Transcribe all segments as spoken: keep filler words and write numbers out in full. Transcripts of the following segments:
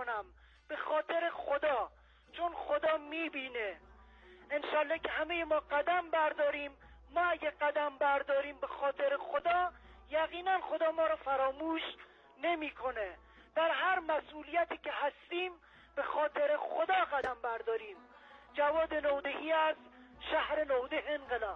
کنم به خاطر خدا، چون خدا میبینه. انشالله که همه ما قدم برداریم. ما اگه قدم برداریم به خاطر خدا، یقینا خدا ما رو فراموش نمیکنه. در هر مسئولیتی که هستیم به خاطر خدا قدم برداریم. جواد نودهی از شهر نوده انقلاب.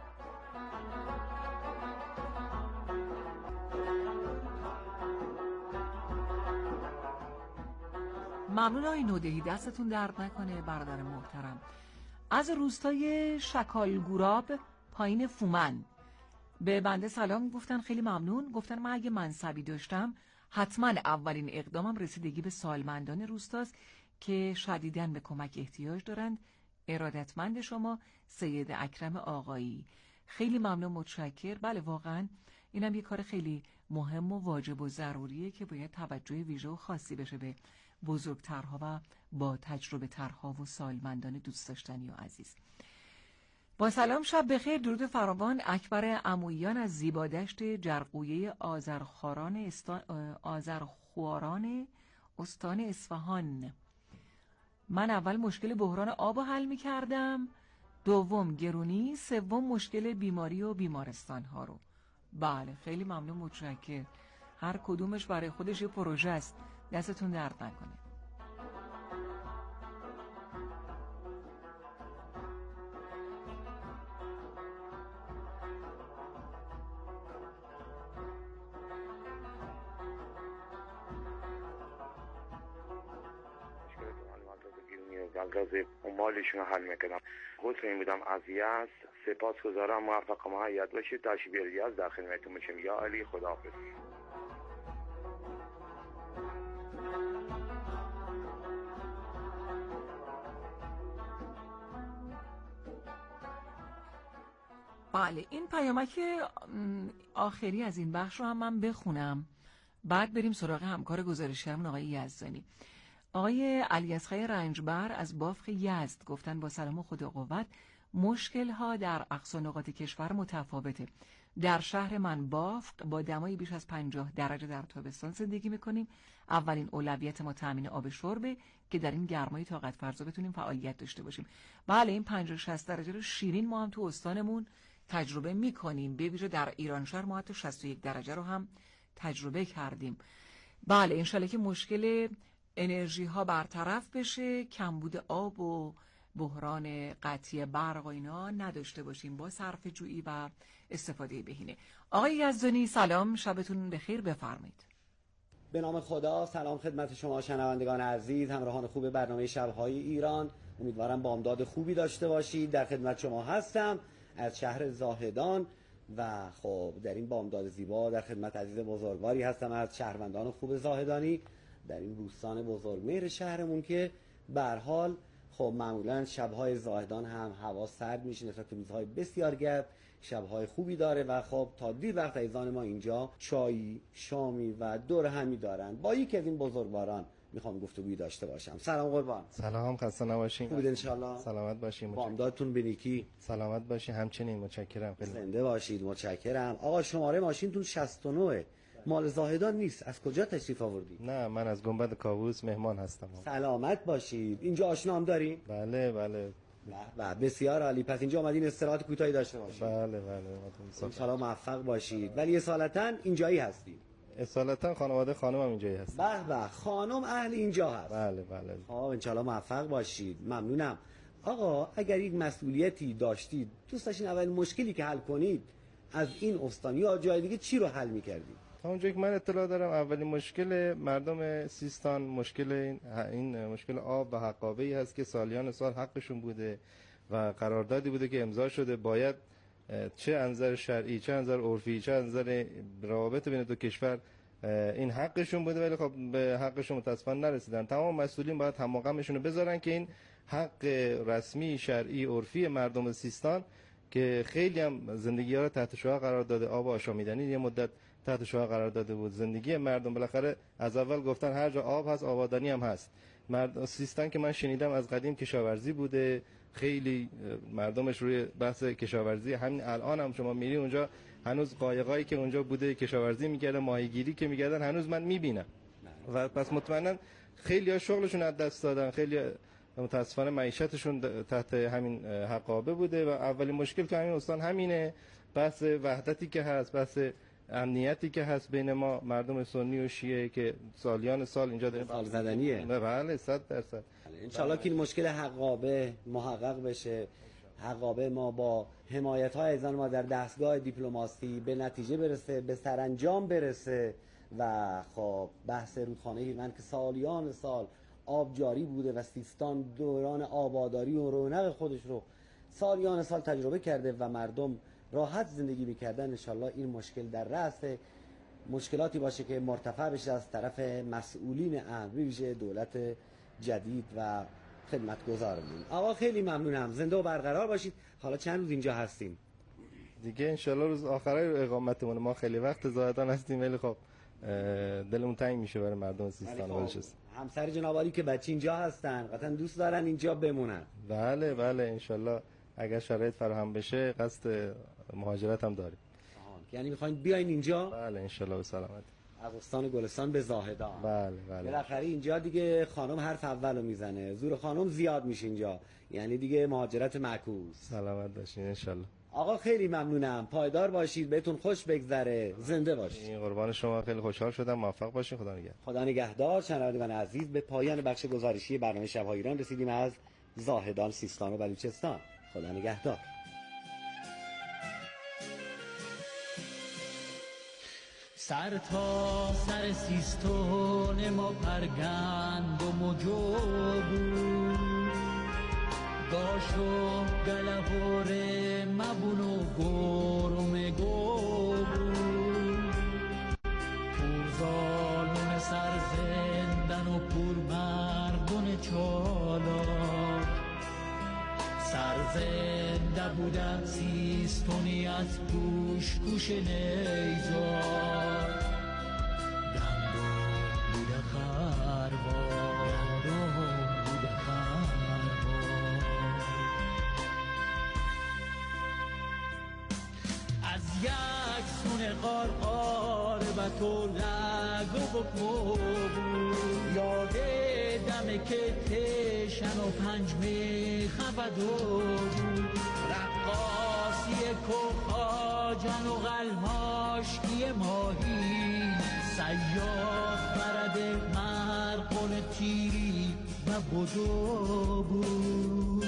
ممنون آقای نودهی، دستتون درد نکنه برادر محترم. از روستای شکالگوراب پایین فومن به بنده سلام گفتن، خیلی ممنون. گفتن من اگه منصبی داشتم حتما اولین اقدامم رسیدگی به سالمندان روستاست که شدیداً به کمک احتیاج دارند. ارادتمند شما سید اکرم آقایی. خیلی ممنون، متشکر. بله واقعا اینم یه کار خیلی مهم و واجب و ضروریه که باید توجه ویژه و خاصی بشه به بزرگترها و با تجربه ترها و سالمندان دوست داشتنی و عزیز. با سلام، شب بخیر، درود فراوان. اکبر عموییان از زیبادشت جرقویه آذرخواران استان آذرخواران استان اصفهان. من اول مشکل بحران آب حل می کردم، دوم گرونی، سوم مشکل بیماری و بیمارستان ها رو. بله خیلی ممنون، متشکر. هر کدومش برای خودش یه پروژه است. دستتون درد نکنه. بلدازه امالشون رو حل میکنم. حسین این بودم از یزد. سپاس گذارم، موفق و مهیّد باشید. تشبیر یزد در خدمتتون میشم. یا علی، خداحافظ. بله این پیامک آخری از این بخش رو هم من بخونم، بعد بریم سراغ همکار گزارشگرمون آقای یزدانی. آقای علیاصغر رنجبر از بافق یزد گفتن با سلام و خدا قوت، مشکل ها در اقصا نقاط کشور متفاوته. در شهر من بافق با دمای بیش از پنجاه درجه در تابستان زندگی میکنیم. اولین اولویت ما تامین آب شربه که در این گرمای طاقت فرسا بتونیم فعالیت داشته باشیم. بله این پنجاه شصت درجه رو شیرین ما هم تو استانمون تجربه میکنیم. به ویژه در ایران شهر ما حتی شصت و یک درجه رو هم تجربه کردیم. بله انشالله که مشکل انرژی ها برطرف بشه، کمبود آب و بحران قطعی برق و اینا نداشته باشیم با صرفه جویی و استفاده بهینه. آقای یزدانی سلام، شبتون بخیر، بفرمایید. به نام خدا، سلام خدمت شما شنوندگان عزیز، همراهان خوب برنامه شب‌های ایران. امیدوارم بامداد خوبی داشته باشید. در خدمت شما هستم از شهر زاهدان و خب در این بامداد زیبا در خدمت عزیز بزرگواری هستم از شهروندان خوب زاهدانی در این روستان بزرگمهر شهرمون که به هر حال خب معمولا شب‌های زاهدان هم هوا سرد میشه نسبت به روزهای بسیار گرم، شب‌های خوبی داره و خب تا دیر وقت عزیزان ما اینجا چایی، شامی و دور همی دارن. با یکی از این بزرگواران میخوام گفتگویی داشته باشم. سلام قربان. سلام، خسته نباشین. خوبید ان شاءالله؟ سلامت باشین. بامدادتون بنیکی. سلامت باشین. همچنین متشکرم. خیلی زنده باشید. متشکرم. آقا شماره ماشینتون شصت و نه مال زاهدان نیست. از کجا تشریف آوردید؟ نه من از گنبد کاووس مهمان هستم. سلامت باشید. اینجا آشنا هم دارین؟ بله بله. و بسیار عالی. پس اینجا اومدین استراحت کوتاهی داشته باشید. بله بله. ان شاءالله موفق باشید. ولی اصالتا اینجایی هستید؟ اصالتا خانواده خانمم اینجایی هست. به به، خانم اهل اینجا هست. بله بله. خب ان شاءالله موفق باشید. ممنونم. آقا اگر یک مسئولیتی داشتید دوست داشتین اول مشکلی که حل کنید از این استان یا جای دیگه چی رو حل می‌کردید؟ تا اونجایی که من اطلاع دارم اولین مشکل مردم سیستان مشکل این, این مشکل آب و حقابه‌ای هست که سالیان سال حقشون بوده و قراردادی بوده که امضا شده. باید چه انظر شرعی، چه انظر عرفی، چه انظر روابط بین دو کشور این حقشون بوده، ولی خب به حقشون متاسفانه نرسیدن. تمام مسئولین باید هماغمشون رو بذارن که این حق رسمی شرعی عرفی مردم سیستان که خیلی هم زندگی ها رو تحت شعاع قرار داده، آب و آشامیدنی یه مدت تحت شعاع قرار داده بود. زندگی مردم بالاخره از اول گفتن هر جا آب هست آبادانی هم هست. مرد سیستان که من شنیدم از قدیم کشاورزی بوده، خیلی مردمش روی بحث کشاورزی. همین الان هم شما میری اونجا هنوز قایقایی که اونجا بوده کشاورزی میکردن، ماهیگیری که میکردن هنوز من میبینم. و پس مطمئنا خیلی ها شغلشون از دست دادن، خیلی متاسفانه معیشتشون تحت همین حقابه بوده و اولین مشکل که همین استان همینه، بحث وحدتی که هست، بحث امنیتی که هست بین ما مردم سنی و شیعه که سالیان سال اینجا داریم سال زدنیه. بله صد درصد. ان شاءالله که این مشکل حقابه محقق بشه، حقابه ما با حمایت های ایزان ما در دستگاه دیپلماسی به نتیجه برسه، به سرانجام برسه و خب بحث رودخانه هیرمند که سالیان سال آب جاری بوده و سیستان دوران آباداری و رونق خودش رو سالیان سال تجربه کرده و مردم راحت زندگی میکردن. انشالله این مشکل در رأس مشکلاتی باشه که مرتفع بشه از طرف مسئولین امر، ویژه دولت جدید و خدمتگزارمون. آقا خیلی ممنونم، زنده و برقرار باشید. حالا چند روز اینجا هستیم دیگه؟ انشالله روز آخرای اقامتمون. ما خیلی وقت زاهدان هستیم ولی خب دلمون تنگ میشه برای مردم سیستان و بلوچستان. همسر جناب عالی که بچه اینجا هستن قطعا دوست دارن اینجا بمونن. بله بله انشالله اگر شرایط فراهم بشه قصد مهاجرت هم داریم. یعنی میخواین بیاین اینجا؟ بله انشالله به سلامت. از استان گلستان به زاهدان. بله بله. بالاخره اینجا دیگه خانم حرف اولو میزنه، زور خانم زیاد میشه اینجا، یعنی دیگه مهاجرت معکوس. سلامت باشین انشالله. آقا خیلی ممنونم، پایدار باشید، بهتون خوش بگذره، زنده باشید. این قربان شما، خیلی خوشحال شدم، موفق باشین. خدا نگهدار. خدا نگهدار. شنوندگان عزیز، به پایان بخش گزارشی برنامه شب‌های ایران رسیدیم از زاهدان، سیستان و بلوچستان. خدا نگهدار. سر تا سر سیستان ما پرگند و مجو بود، گاش و گلهور مبون و گرم گو بود، پورزالون سر زندن و پور مردون چالاک، سرزنده بودن سیستونی از کوش کوش نیزار، گندم بوده خروار بوده خروار، از یک سون قارقار و تو لگ و بکمو بود، یاده دمه که تشن و پنجمه خبدو بود، رقاصی کوخاجن و غلماشکی ماهی، سیاه برد مرقون تیری و بدو بود.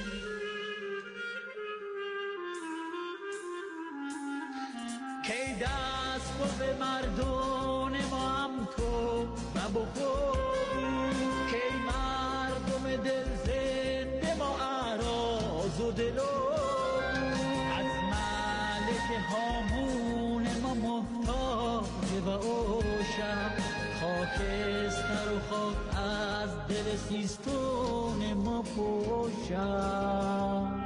کی دست و به مردون ما هم تو و بخور، کی مردم دل زنده ما اعراض و دلو، از ملک هامون ما محتاج و اوشم، خاکستر و خاک از دل سیستون ما پوشم.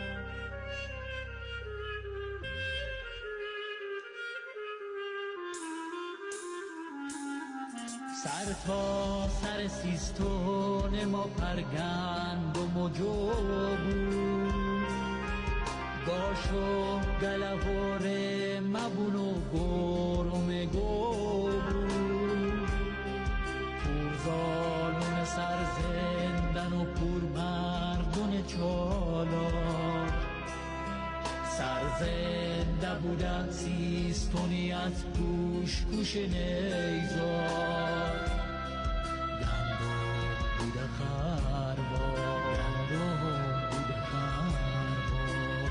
سر تا سر سیستون ما پرگند و مجو بود، گاش و گلهور مبون و گرم گو بود، پورزالون سر زندن و پور مردون چالاک، سرزنده بودن سیستونی از کوش کوش نیزار، گندم بوده خروار بوده خروار،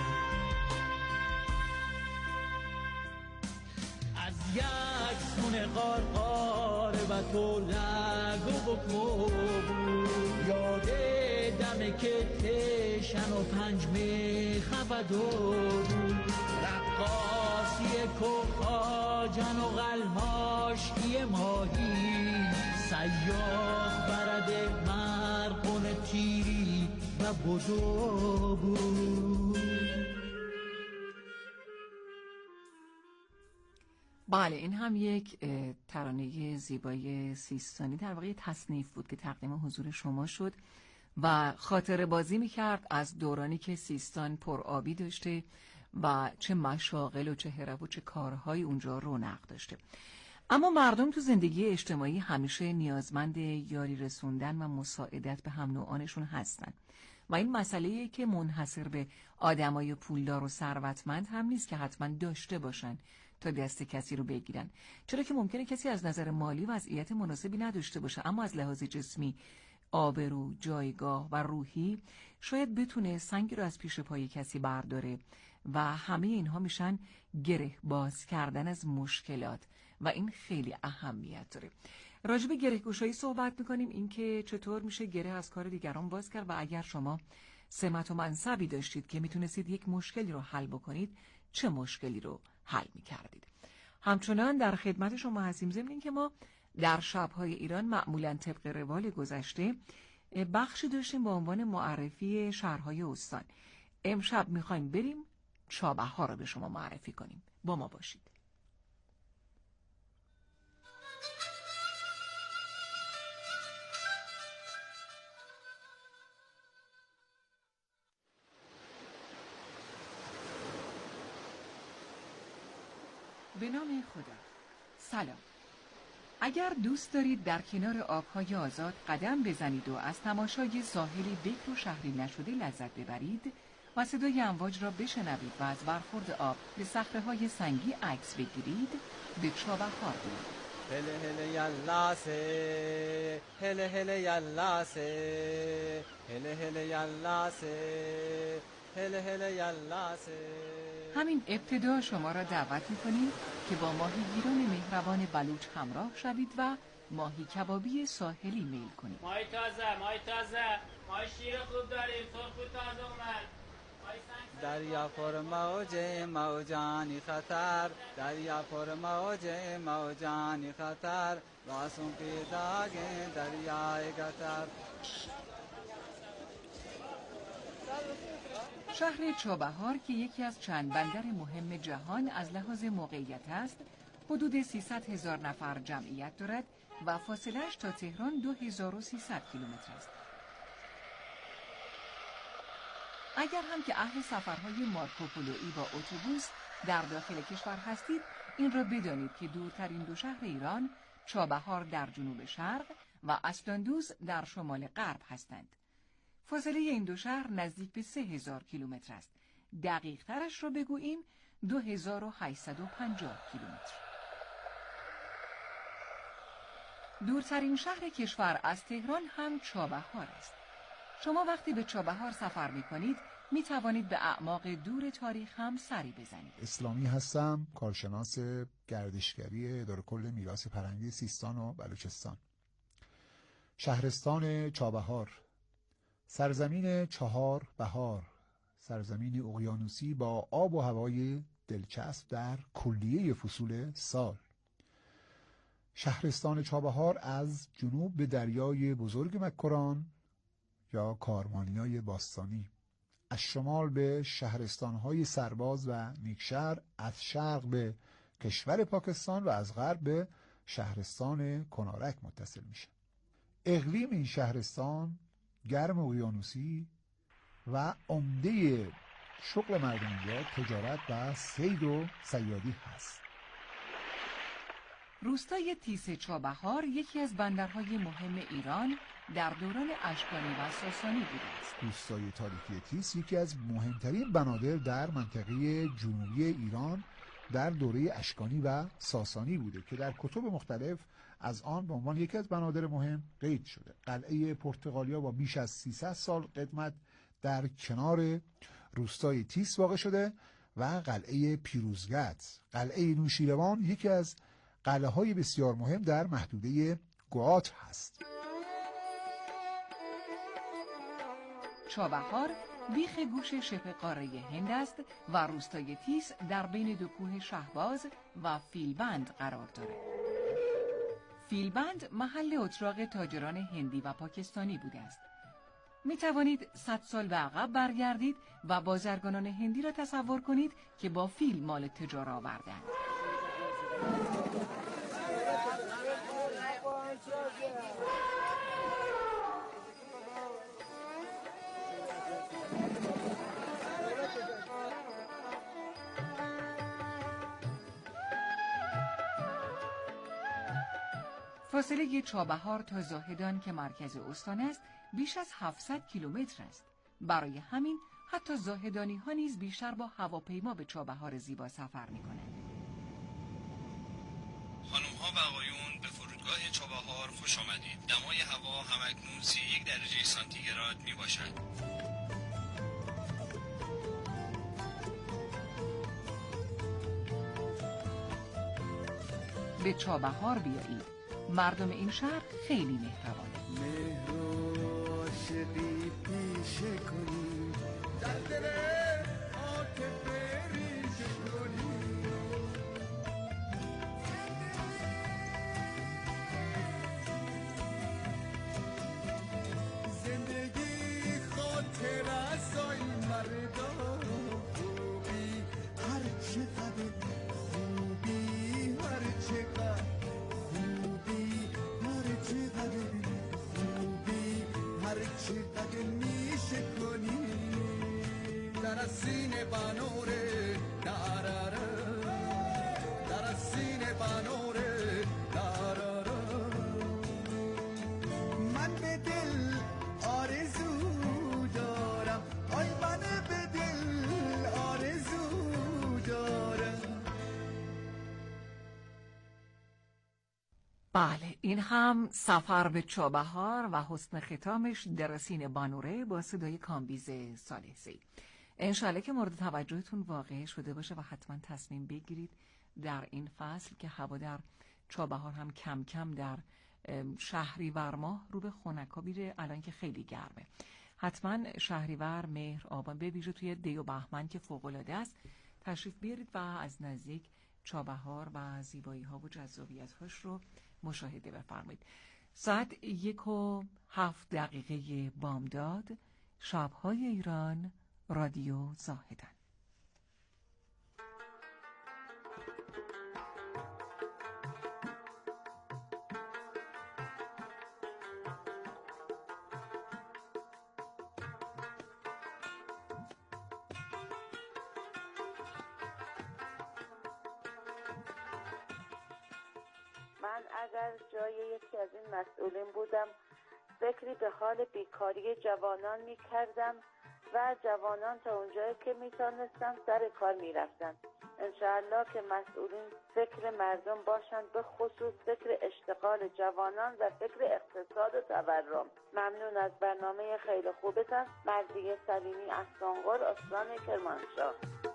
از یک سون قارقار و تو لگ و بکمو بود، یاده دمه که تشن و پنجمه خبدو بود، رقاصی کوخاجن و غلماشکی ماهی، سیاه برد مرقون تیری و بدو بود. بله این هم یک ترانه زیبای سیستانی، در واقع تصنیف بود که تقدیم حضور شما شد و خاطره بازی میکرد از دورانی که سیستان پرآبی داشته و چه مشاغل و چه هرب و چه کارهای اونجا رونق داشته. اما مردم تو زندگی اجتماعی همیشه نیازمند یاری رسوندن و مساعدت به هم نوعانشون هستن و این مسئله‌ای که منحصر به آدمای پولدار و ثروتمند هم نیست که حتما داشته باشن تا دست کسی رو بگیرن، چرا که ممکنه کسی از نظر مالی وضعیت مناسبی نداشته باشه اما از لحاظ جسمی، آبرو، جایگاه و روحی شاید بتونه سنگی رو از پیش پای کسی برداره و همه اینها میشن گره باز کردن از مشکلات و این خیلی اهمیت داره. راجع به گره گشایی صحبت میکنیم، این که چطور میشه گره از کار دیگران باز کرد و اگر شما سمت و منصبی داشتید که میتونستید یک مشکلی رو حل بکنید چه مشکلی رو حل میکردید. همچنان در خدمت شما هستیم، ضمن این که ما در شب‌های ایران معمولاً طبق روال گذشته بخشی داشتیم با عنوان معرفی شهرهای استان. امشب میخوایم بریم چابهار رو به شما معرفی کنیم. با ما باشید. به نام خدا. سلام. اگر دوست دارید در کنار آبهای آزاد قدم بزنید و از تماشای ساحلی بکر و شهری نشده لذت ببرید و صدای امواج را بشنوید و از برخورد آب به صخره‌های سنگی عکس بگیرید، به چابهار بیایید. هله هله یلا سه هله هله یلا سه هله هله یلا سه هله هله یلا سه. همین ابتدا شما را دعوت می‌کنیم که با ماهیگیران مهربان بلوچ همراه شوید و ماهی کبابی ساحلی میل کنید. ماهی تازه، ماهی تازه، ماهی شیر خوب داریم، سرخ و تازه اومد. دریا پر موج موجانی خطر، دریا پر موج موجانی خطر، واسون پیداگ دریای قطر. شهر چابهار که یکی از چند بندر مهم جهان از لحاظ موقعیت است، حدود سیصد هزار نفر جمعیت دارد و فاصله‌اش تا تهران دو هزار و سیصد کیلومتر است. اگر هم که اهل سفرهای مارکوپولویی با اتوبوس در داخل کشور هستید، این را بدانید که دورترین دو شهر ایران، چابهار در جنوب شرق و اسلاندوز در شمال غرب هستند. فاصله این دو شهر نزدیک به سه هزار کیلومتر است. دقیق ترش را بگوییم دو هزار و هشتصد و پنجاه کیلومتر. دورترین شهر کشور از تهران هم چابهار است. شما وقتی به چابهار سفر می کنید می توانید به اعماق دور تاریخ هم سری بزنید. اسلامی هستم، کارشناس گردشگری اداره کل میراث فرهنگی سیستان و بلوچستان. شهرستان چابهار، سرزمین چهار بهار، سرزمین اقیانوسی با آب و هوای دلچسب در کلیه فصول سال. شهرستان چابهار از جنوب به دریای بزرگ مکران یا کارمانیای باستانی، از شمال به شهرستانهای سرباز و نیکشهر، از شرق به کشور پاکستان و از غرب به شهرستان کنارک متصل میشه. اقلیم این شهرستان گرم اقیانوسی و عمده شغل مردم اینجا تجارت و صید و صیادی هست. روستای تیس چابهار یکی از بندرهای مهم ایران در دوران اشکانی و ساسانی بوده است. روستای تاریخی تیس یکی از مهمترین بنادر در منطقه جنوبی ایران در دوره اشکانی و ساسانی بوده که در کتب مختلف از آن به عنوان یکی از بنادر مهم قید شده. قلعه پرتغالیا با بیش از سیصد سال قدمت در کنار روستای تیس واقع شده و قلعه پیروزگت، قلعه نوشیروان یکی از قلعه های بسیار مهم در محدوده گوات هست. چابهار بیخ گوش شبه قاره هند است و روستای تیس در بین دو کوه شهباز و فیلبند قرار دارد. فیلبند محل اتراق تاجران هندی و پاکستانی بوده است. می توانید صد سال به عقب برگردید و بازرگانان هندی را تصور کنید که با فیل مال تجار آوردند. فاصله چابهار تا زاهدان که مرکز استان است بیش از هفتصد کیلومتر است. برای همین حتی زاهدانی ها نیز بیشتر با هواپیما به چابهار زیبا سفر می کنند. خانم ها و آقایون، به فرودگاه چابهار خوش آمدید. دمای هوا همکنون سی و یک درجه سانتیگراد می باشد. به چابهار بیایید. مردم این شهر خیلی مهربانه. مهر و عاشقی پیشه کنی، در دل عاطفه ریشه کنی. زندگی خاطر است آی مردا، خوبی هر چقدر خوبی هر چقدر خوبی هر چقدر خوبی هر چقدر میشه کنی. در سینه بانوره داراره، در سینه بانوره داراره. من به دل آرزو دارم، آی من به دل آرزو دارم. بله، این هم سفر به چابهار و حسن ختامش در سینه بانوره با صدای کامبیز صالح‌زی. انشالله که مورد توجهتون واقع شده باشه و حتما تصمیم بگیرید در این فصل که هوا در چابهار هم کم کم در شهریور ماه رو به خنکا میره، الان که خیلی گرمه. حتما شهریور، مهر، آبان، به ویژه توی دی و بهمن که فوق‌العاده است تشریف بیارید و از نزدیک چابهار و زیبایی ها و جذابیت هاش رو مشاهده بفرمایید. ساعت یک و هفت دقیقه بامداد، شبهای ایران، رادیو زاهدان. من اگر جای یکی از این مسئولین بودم فکری به حال بیکاری جوانان می کردم و جوانان تا اونجایی که می تانستن سر کار می رفتن. انشاءالله که مسئولین فکر مردم باشند، به خصوص فکر اشتغال جوانان و فکر اقتصاد و تورم. ممنون از برنامه خیلی خوبتان. مردیه سلیمی از سانقر، استان کرمانشاه.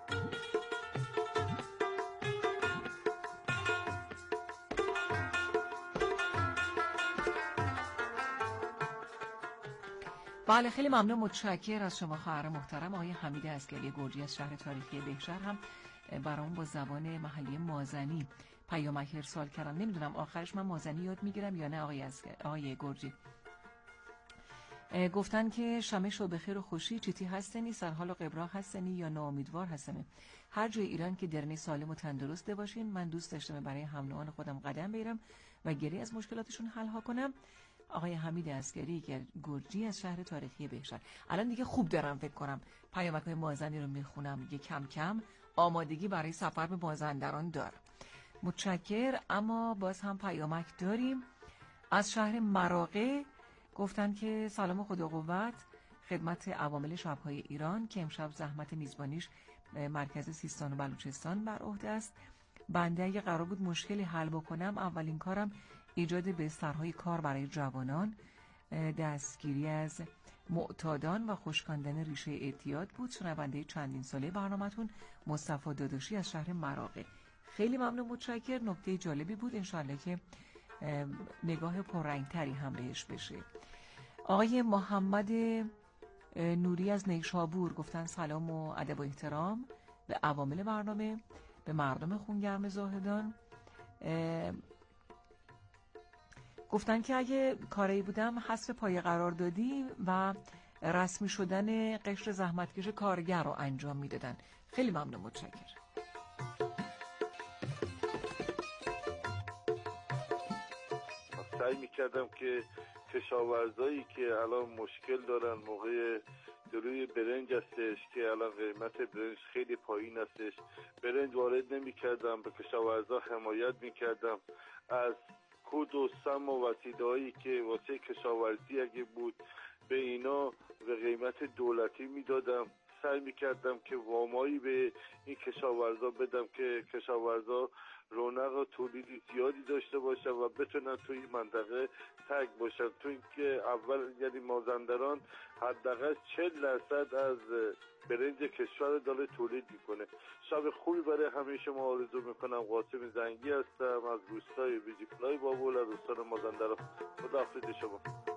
بله، خیلی ممنون، متشکر از شما خواهر محترم آقای حمید عسگری گرجی از شهر تاریخی بهشهر. هم برامون با زبان محلی مازنی پیامک ارسال کردن. نمیدونم آخرش من مازنی یاد میگیرم یا نه. آقای عسگری، آقای گرجی گفتن که شمه شو بخیر و خوشی چیتی هستنی، سر حال و قبرا هستنی یا ناامیدوار هستنی. هر جای ایران که درنی سالم و تندرست باشین. من دوست داشتم برای هم نوعان خودم قدم بیارم و گری از مشکلاتشون حل ها کنم. آقای حمید عسگری گرجی از شهر تاریخی بهشهر. الان دیگه خوب دارم فکر کنم پیامک‌های مازندی رو میخونم دیگه، کم کم آمادگی برای سفر به مازندران دارم. متشکر. اما باز هم پیامک داریم از شهر مراغه. گفتن که سلام و خدا قوت خدمت عوامل شب‌های ایران که امشب زحمت میزبانیش مرکز سیستان و بلوچستان بر عهده است. بنده اگه قرار بود مشکلی حل بکنم، اولین کارم ایجاد بسترهای کار برای جوانان، دستگیری از معتادان و خشکاندن ریشه اعتیاد بود. شنونده چندین ساله برنامه‌تون مصطفی داداشی از شهر مراغه. خیلی ممنون، متشکر. نکته جالبی بود، انشالله که نگاه پررنگتری هم بهش بشه. آقای محمد نوری از نیشابور گفتن سلام و ادب و احترام به عوامل برنامه، به مردم خونگرم زاهدان. گفتن که اگه کاری بودم حذف پای قراردادی و رسمی شدن قشر زحمتکش کارگر رو انجام میدادن. خیلی ممنون، متشکرم. سعی میکردم که کشاورزایی که الان مشکل دارن موقع روی برنج هستش که الان قیمت برنج خیلی پایین هستش، برنج وارد نمیکردم، به کشاورزا حمایت میکردم، از کود و سم و وسیله‌هایی که واسه کشاورزی اگه بود به اینا به قیمت دولتی میدادم. سعی میکردم که وامایی به این کشاورزا بدم که کشاورزا رونق و تولیدی زیادی داشته باشن و بتونن توی منطقه تگ باشن. تو اینکه اول یعنی مازندران حداقل چهل درصد از برنج کشور داره تولید میکنه. شب خوبی برای همه شما آرزو میکنم. قاسم زنگی هستم از روستای بیجیفلای بابول از استان مازندران. خداحافظ شما.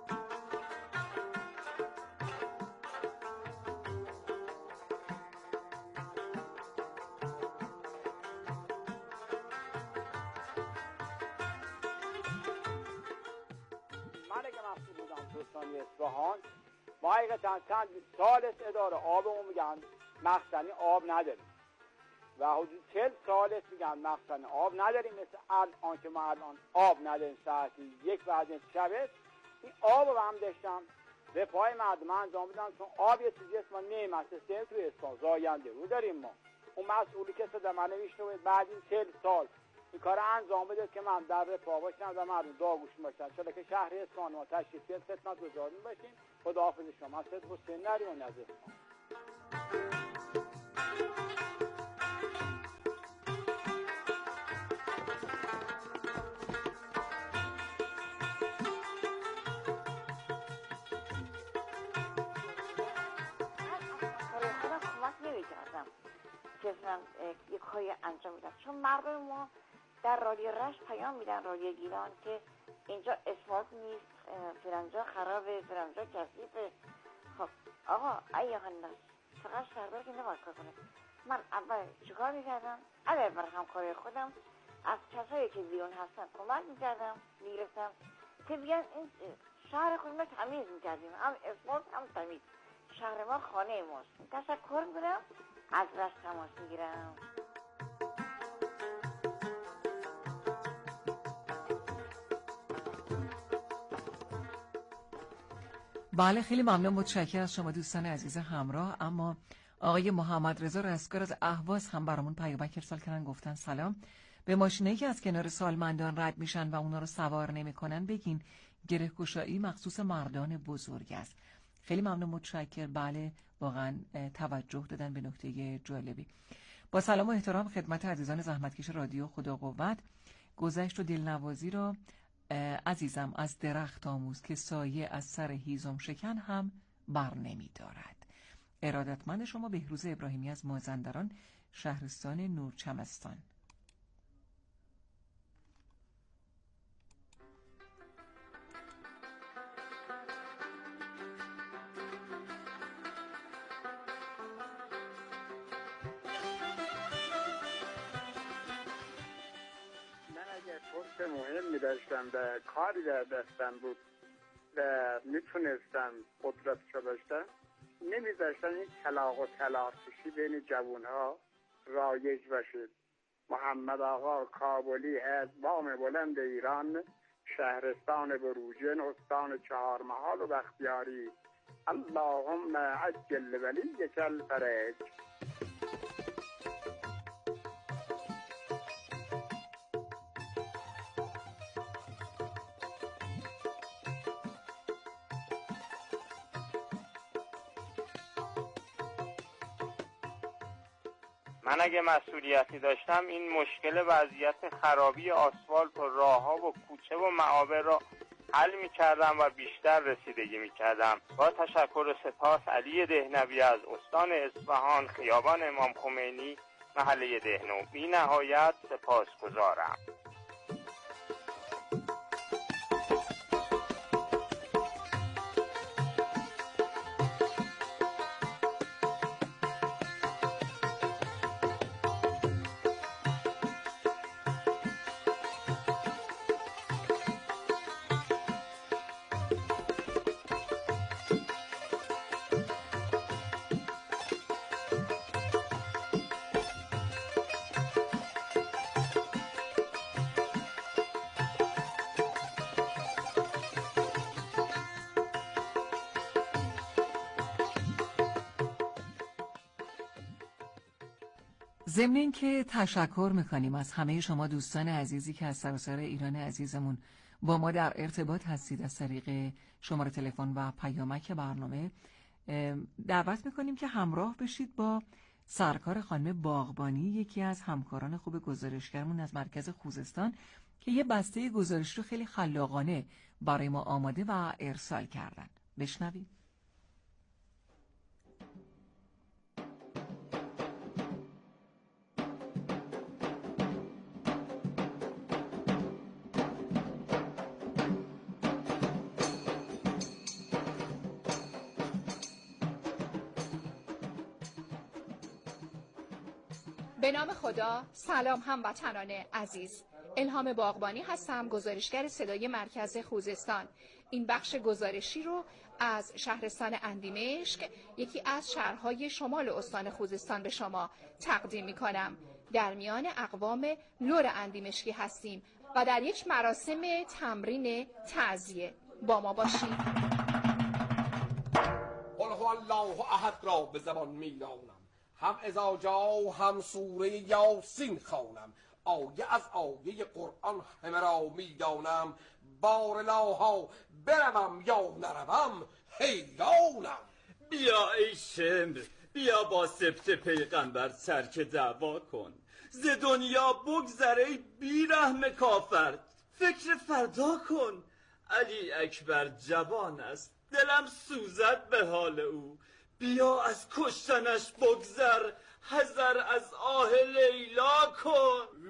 اصفهان ما حقیقتا چند سال است اداره آبمون میگن مخزنی آب نداریم و حدود چهل سال است میگن مخزنی آب نداریم. مثل الان که ما الان آب نداریم ساعتی یک بعد از شب این آب رو هم داشتم به پای مردم انجام بدم چون آب یه چیزی است ما نعمت است توی اصفهان زاینده رو داریم. ما اون مسئولی که صدا من میشنوید بعد این چهل سال این کار انجام بده که من در رفاه باشم و مردم داغوش باشن. چرا که شهر اصفهان ما تشریف بیاد خدمت گزار باشیم. خداحافظ شما. سید حسین نریمان از اصفهان. که یک کاری انجام میدن چون مردم ما در رادیو رشت پیام میدن رادیو گیلان که اینجا اسمارت نیست، فلانجا خرابه، فلانجا کثیفه. خب آقا ایها الناس فقط شهردار که نباید کار کنه. من اول چیکار میکردم؟ اول بر همکاری خودم از کسایی که بیرون هستن کمک میکردم میرسم که بیان این شهر خودم رو تمیز میکردیم. هم اسمارت هم تمیز. شهر ما خانه ماست. تشکر میکنم. از رشت تماس میگیرم. بله خیلی ممنون، متشکرم از شما دوستان عزیز همراه. اما آقای محمد رضا رستگار از اهواز هم برامون پیامک ارسال کردن، گفتن سلام، به ماشینایی که از کنار سالمندان رد میشن و اونا رو سوار نمیکنن بگین گره‌گشایی مخصوص مردان بزرگ است. خیلی ممنون، متشکر. بله واقعا توجه دادن به نکته جالبی. با سلام و احترام خدمت عزیزان زحمتکش رادیو خدا قوت. گذشت و دلنوازی را عزیزم از درخت آموز که سایه از سر هیزم شکن هم بر نمی دارد. ارادتمند شما بهروز ابراهیمی از مازندران، شهرستان نورچمستان. مهمی داشتم و کاری در دستم بود و میتونستم قدرتشو داشتم نمیذاشتم این طلاق و طلاق‌کشی بین جوانها رایج بشه. محمد آقا کابلی از بام بلند ایران، شهرستان بروجن، استان چهارمحال و بختیاری. اللهم عجل ولیک الفرج. من اگه مسئولیتی داشتم این مشکل وضعیت خرابی آسفالت و راه‌ها و کوچه و معابر را حل می‌کردم و بیشتر رسیدگی می‌کردم. با تشکر و سپاس، علی دهنوی از استان اصفهان، خیابان امام خمینی، محله دهنو. بی نهایت سپاسگزارم. ضمن که تشکر میکنیم از همه شما دوستان عزیزی که از سراسر ایران عزیزمون با ما در ارتباط هستید از طریق شماره تلفن و پیامک برنامه. دعوت میکنیم که همراه بشید با سرکار خانم باغبانی، یکی از همکاران خوب گزارشگرمون از مرکز خوزستان، که یه بسته گزارش رو خیلی خلاقانه برای ما آماده و ارسال کردن. بشنوید. به نام خدا. سلام هموطنان عزیز، الهام باغبانی هستم، گزارشگر صدای مرکز خوزستان. این بخش گزارشی رو از شهرستان اندیمشک، یکی از شهرهای شمال استان خوزستان، به شما تقدیم می کنم. در میان اقوام لور اندیمشکی هستیم و در یک مراسم تمرین تعزیه. با ما باشید. قل هو الله احد را به زبان میرانم، هم اذا جا هم سوره یاسین خوانم، آیه از آیه قرآن همه را میدانم، بارلاها بروم یا نروم حیرانم. بیا ای شمر، بیا با سبت پیغمبر ترک دعوا کن، ز دنیا بگذر ای بیرحم کافر، فکر فردا کن. علی اکبر جوان است، دلم سوزد به حال او، بیا از کشتنش بگذر، حذر از آه لیلا کن.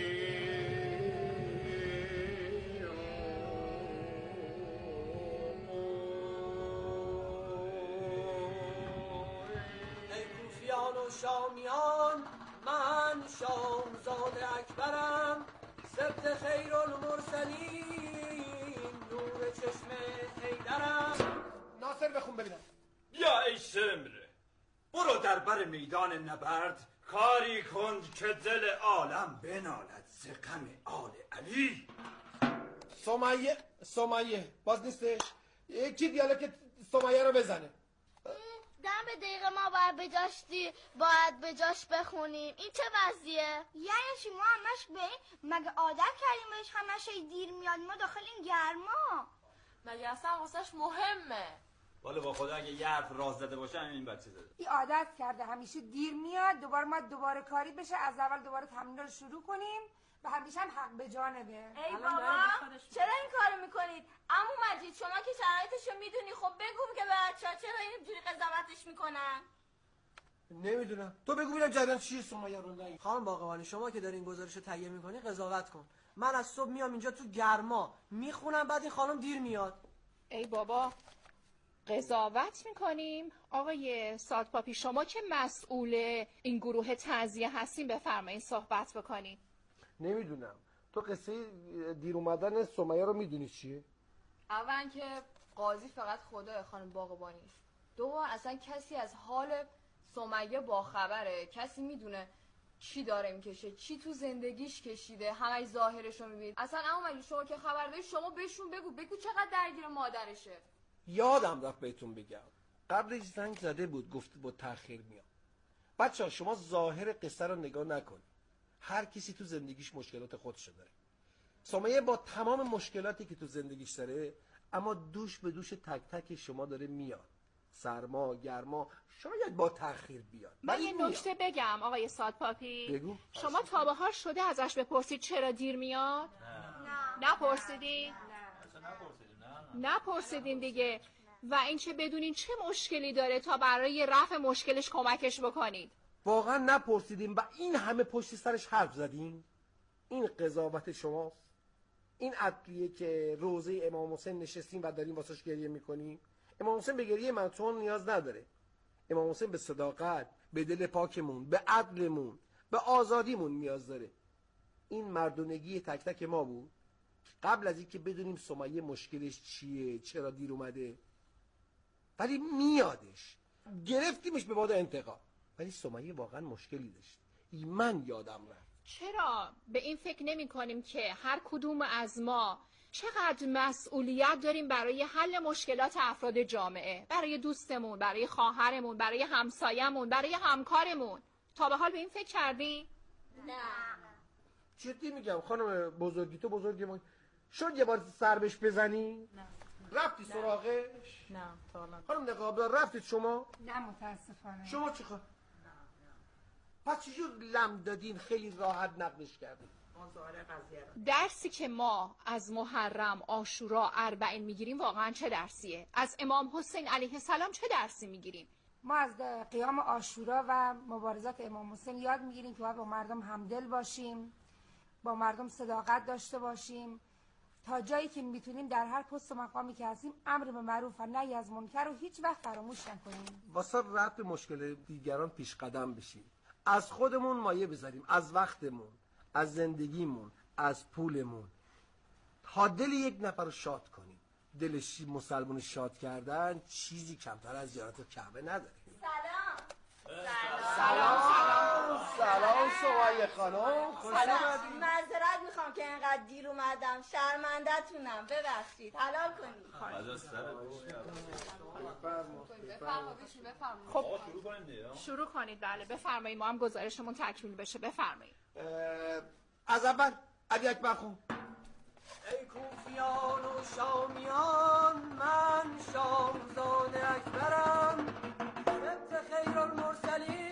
ای کوفیان و شامیان، من شامزاد اکبرم، سبت خیر المرسلین، نور چشم حیدرم. ناصر بخون ببینم. بیا ای شمر، برو در بر میدان نبرد، کاری کن که دل عالم بنالد ز غم آل علی. سمیه سمیه باز نیستش؟ یکی دیالوگ سمیه رو بزنه. دم به دقیقه ما باید به جاش دی باید به جاش بخونیم. این چه وضعیه؟ یعنی چی؟ ما همش به مگه عادت کردیم بهش همش دیر میاد ما داخل این گرما؟ مگه اصلا واسش مهمه؟ والا با خدا اگه یه حرف راز زده باشه همین بچه زده. این عادت کرده همیشه دیر میاد، دوباره ما دوباره کاری بشه، از اول دوباره تمرین رو شروع کنیم و همیشه هم حق به جانبه. ای بابا چرا این کارو میکنید؟ عمو مجید شما که شرایطشو میدونی، خب بگو که بچه‌ها چرا اینجوری قضاوتش میکنن؟ نمیدونم، تو بگو ببینم جریان چیه سمیه رو. نه خانم باغبانی، شما که دارین گزارش رو تهیه میکنی قضاوت کن. من از صبح میام اینجا تو گرما میخونم، بعد این خانم دیر میاد. ای بابا قضاوت میکنیم؟ آقای سادپاپی شما که مسئول این گروه تعزیه هستین بفرمایید صحبت بکنین. نمیدونم، تو قصه دیر اومدن سمیه رو میدونی چیه؟ اول که قاضی فقط خدای خانم باغبانیش، دوم اصلا کسی از حال سمیه باخبره، کسی میدونه چی داره میکشه، چی تو زندگیش کشیده، همش ظاهرشو میبینید. اصلا اما شما که خبر داری شما بهشون بگو بگو چقدر درگیر مادرشه. یادم رفت بهتون بگم، قبلش زنگ زده بود گفته با تأخیر میام. بچه‌ها شما ظاهر قصه رو نگاه نکنید، هر کسی تو زندگیش مشکلات خودشو داره. سمیه با تمام مشکلاتی که تو زندگیش داره، اما دوش به دوش تک تک شما داره میاد. سرما، گرما، شاید با تأخیر بیاد. من یه نکته بگم آقای سادپاپی. بگو. شما تا به حال شده ازش بپرسید چرا دیر میاد؟ نه. نپرسیدین؟ نه. نپرسیدین دیگه. و این چه بدونین چه مشکلی داره تا برای رفع مشکلش کمکش بکنید. واقعا نپرسیدیم و این همه پشت سرش حرف زدیم. این قضاوت شماست. این عدلیه که روزه امام حسین نشستیم و داریم واسش گریه میکنیم. امام حسین به گریه منتون نیاز نداره. امام حسین به صداقت، به دل پاکمون، به عدلمون، به آزادیمون نیاز داره. این مردونگی تک تک ما بود قبل از اینکه بدونیم سمیه مشکلش چیه، چرا دیر اومده. ولی میادش، گرفتیمش به باد انتقام. ولی سمیه واقعا مشکلی داشت، من یادم رفت. چرا به این فکر نمی کنیم که هر کدوم از ما چقدر مسئولیت داریم برای حل مشکلات افراد جامعه، برای دوستمون، برای خواهرمون، برای همسایمون، برای همکارمون؟ تا به حال به این فکر کردین؟ نه. جدی میگم خانم بزرگی، تو بزرگی ما، شد یه بار سر بهش بزنی؟ نه. رفتی سراغش؟ نه تا الان خانم نقابدار رفتید شما؟ نه متاسفانه. شما چی خواهد؟ پس چجور لم دادین خیلی راحت نقلش کردین؟ درسی که ما از محرم، عاشورا، اربعین میگیریم واقعا چه درسیه؟ از امام حسین علیه السلام چه درسی میگیریم؟ ما از قیام عاشورا و مبارزات امام حسین یاد میگیریم که باید با مردم همدل باشیم، با مردم صداقت داشته باشیم، تا جایی که میتونیم در هر پست و مقامی که هستیم امر به معروف و نهی از منکر رو هیچ وقت فراموش نکنیم. واسه رفع مشکل دیگران پیش قدم بشیم، از خودمون مایه بذاریم، از وقتمون، از زندگیمون، از پولمون، تا دل یک نفر رو شاد کنیم. دلش مسلمان شاد کردن چیزی کمتر از زیارت کعبه نداره. سلام سلام سلام سلام سمیه خانم، خوش سلام. اومدید. معذرت میخوام که اینقدر دیر اومدم، شرمنده‌تونم، ببخشید. حلال کنید. خب شروع کنید. بله بفرمایید، ما هم گزارشمون تکمیل بشه. بفرمایید. از اول علی اکبر خون. ای کوفیان و شامیان، من شامزاد اکبرم، ابت خیر المرسلین.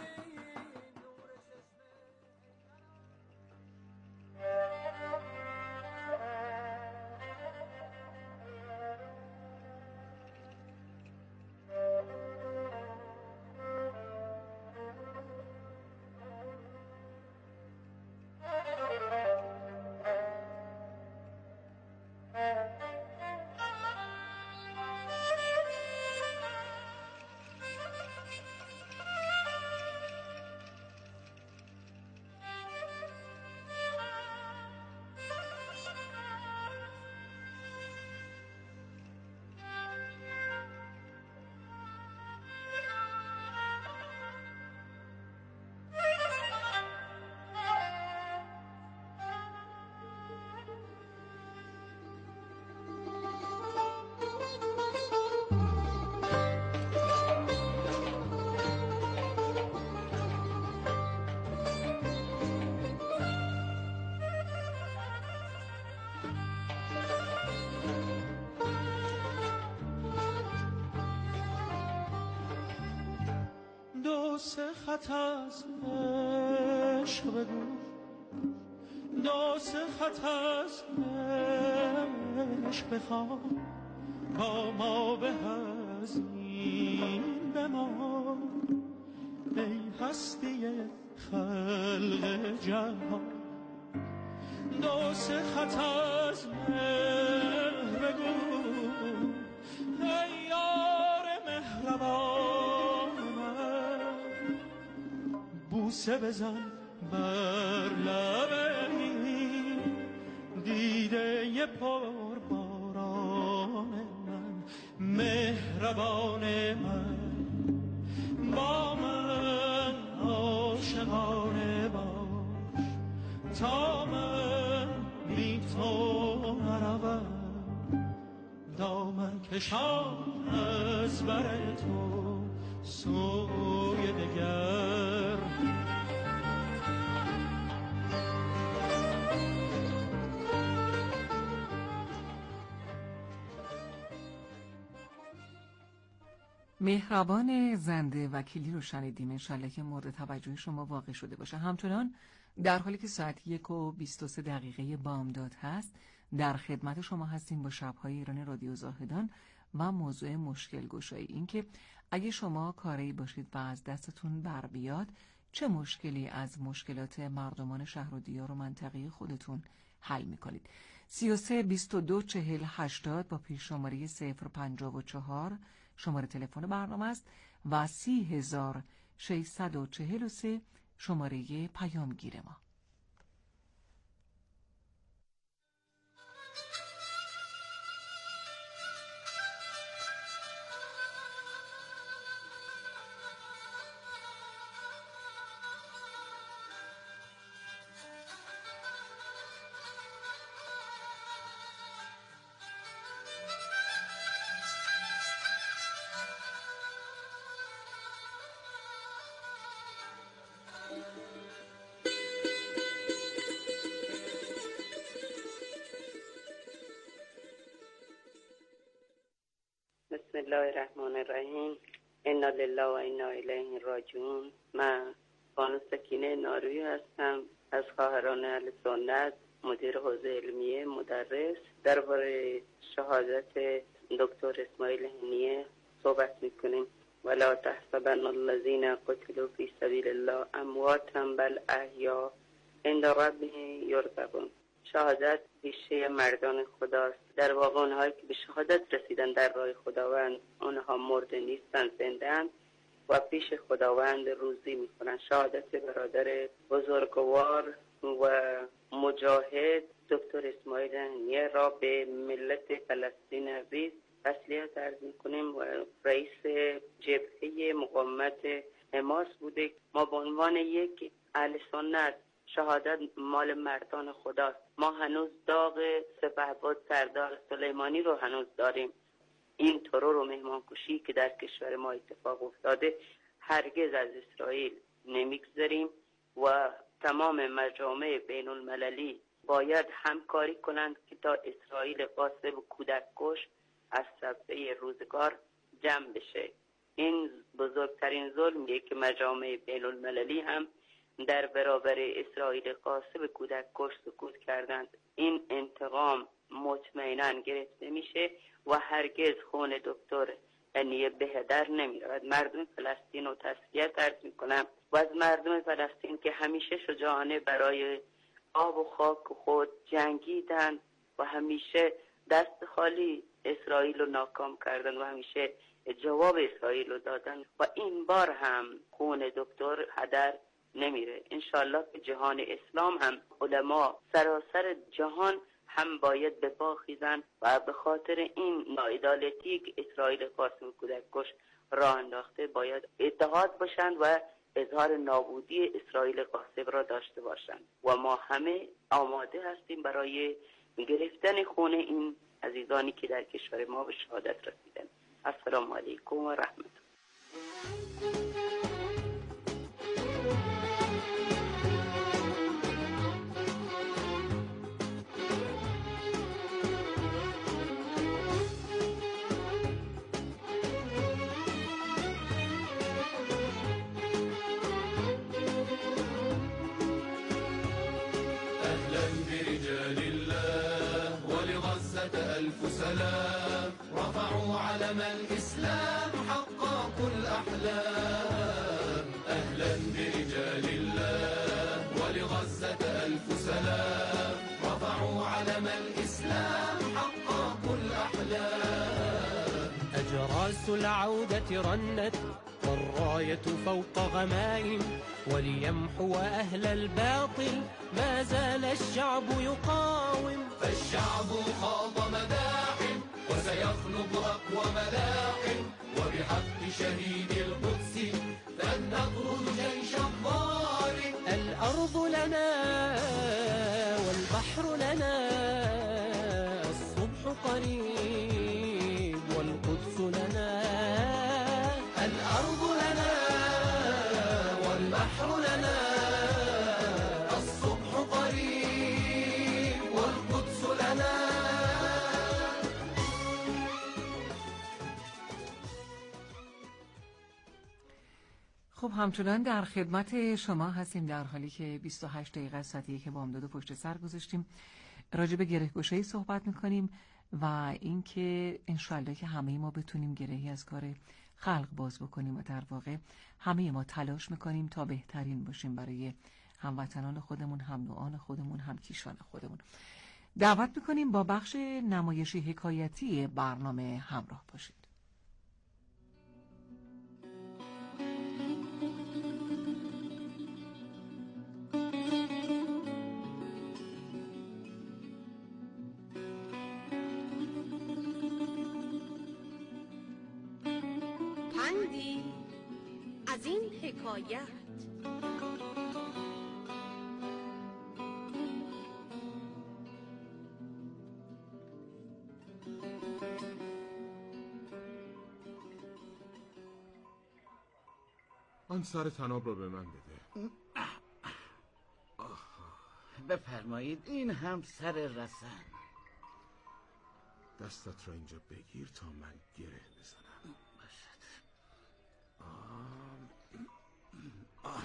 دو سه خط از عشق بگو، دو سه خط از عشق بخوان، با ما به از این بمان. ای هستی خلق جهان، دو سه خط از مهر بگو، ای یار مهربان من. بوسه بزن بر لب این دیده پر باران من. مهربان من، با من عاشقانه باش، تا من بی تو نروم. دامن کشان از بر تو سوی دگر. مهربان زنده وکیلی رو شنیدیم، انشالله که مورد توجه شما واقع شده باشه. همچنان در حالی که ساعت یک و بیست و سه دقیقه بامداد هست، در خدمت شما هستیم با شب‌های ایران رادیو زاهدان و موضوع مشکل گشایی. این که اگه شما کاری باشید و از دستتون بر بیاد، چه مشکلی از مشکلات مردمان شهر و دیار و منطقه خودتون حل میکنید. سی و سه بیست و دو چهل هشتاد با پیش شماره صفر پنجاه و چهار شماره تلفن برنامه است و سی هزار ششصد و چهل و سه شماره پیامگیر ما. بسم الله الرحمن الرحیم. انا لله و انا الیه راجعون. من بانو سکینه ناروی هستم از خواهران اهل سنت، مدیر حوزه علمیه، مدرس. درباره شهادت دکتر اسماعیل هنیه صحبت میکنیم. ولا تحسبن الذين قتلوا في سبيل الله امواتا بل احیاء عند ربهم یرزقون. شهادت ریشه مردان خداست. در واقع اونهایی که به شهادت رسیدن در راه خداوند، اونها مرده نیستن، زنده‌اند و پیش خداوند روزی میکنن. شهادت برادر بزرگوار و مجاهد دکتر اسماعیل هنیه را به ملت فلسطین عزیز تسلیت عرض میکنیم و رئیس جبهه مقاومت حماس بوده. ما به عنوان یک اهل سنت، شهادت مال مردان خداست. ما هنوز داغ سپهبد سردار سلیمانی رو هنوز داریم. این ترور و مهمانکشی که در کشور ما اتفاق افتاده هرگز از اسرائیل نمیگذاریم و تمام مجامع بین المللی باید همکاری کنند که تا اسرائیل غاصب و کودک کش از صفحه روزگار جمع بشه. این بزرگترین ظلمیه که مجامع بین المللی هم در برابر اسرائیل غاصب کودک کش سکوت کردند. این انتقام مطمئنا گرفته میشه و هرگز خون دکتر هنیه به هدر نمیرود. مردم فلسطین رو تسلیت عرض میکنم و از مردم فلسطین که همیشه شجاعانه برای آب و خاک خود جنگیدن و همیشه دست خالی اسرائیل رو ناکام کردن و همیشه جواب اسرائیل رو دادن و این بار هم خون دکتر هدر نمیره. انشالله که جهان اسلام هم، علما سراسر جهان هم باید به پا خیزن و به خاطر این ناعدالتی که اسرائیل قاسم کودک کش راه انداخته باید اتحاد باشند و اظهار نابودی اسرائیل قاسم را داشته باشند و ما همه آماده هستیم برای گرفتن خون این عزیزانی که در کشور ما به شهادت رسیدن. السلام علیکم و رحمت الله. سلام رفعوا علم الإسلام حققوا الأحلام أهلا برجال الله ولغزة ألف سلام رفعوا علم الإسلام حققوا الأحلام أجراس العودة رنت والراية فوق غمائم وليمحو أهل الباطل ما زال الشعب يقاوم فالشعب خاض مداحم وسيخلق أقوى ملاحم وبحق شهيد القدس فلنطرد جيش الظالم. الأرض لنا والبحر لنا الصبح قريب والقدس لنا. الأرض لنا والبحر لنا الصبح قريب والقدس لنا. خب همچنان در خدمت شما هستیم در حالی که بیست و هشت دقیقه ساعتی که بامداد و پشت سر گذاشتیم راجع به گره‌گشایی صحبت میکنیم و اینکه انشالله که همه ما بتونیم گرهی از کار خلق باز بکنیم و در واقع همه ما تلاش میکنیم تا بهترین باشیم برای هموطنان خودمون، هم نوعان خودمون، هم کیشان خودمون. دعوت میکنیم با بخش نمایشی حکایتی برنامه همراه باشید. پندی از این حکایت. آن سر طناب رو به من بده. بفرمایید. این هم سر رسن. دستت را اینجا بگیر تا من گره بزنم. آه. آه.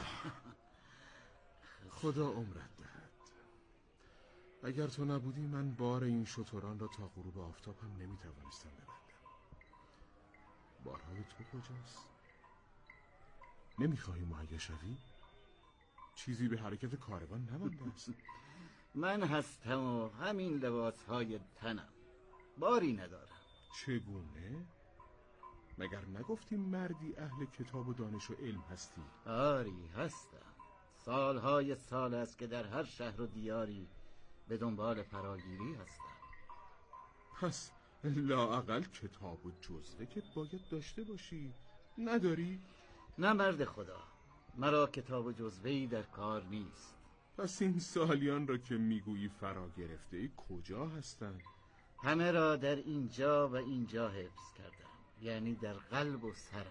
خدا عمرت دهد. اگر تو نبودی من بار این شتران را تا غروب آفتاب هم نمیتوانستم ببندم. بارهای تو کجاست؟ نمیخواهی مهیا شوی؟ چیزی به حرکت کاروان نمانده است. من هستم و همین لباسهای تنم، باری ندارم. چگونه؟ مگر نگفتیم مردی اهل کتاب و دانش و علم هستی؟ آری هستم. سالهای سال است که در هر شهر و دیاری به دنبال فراگیری هستم. پس لااقل کتاب و جزوه که باید داشته باشی نداری؟ نه مرد خدا، مرا کتاب و جزوه‌ای در کار نیست. پس این سالیان را که میگویی فرا گرفته ای کجا هستند؟ همه را در اینجا و اینجا حفظ کردم، یعنی در قلب و سرم.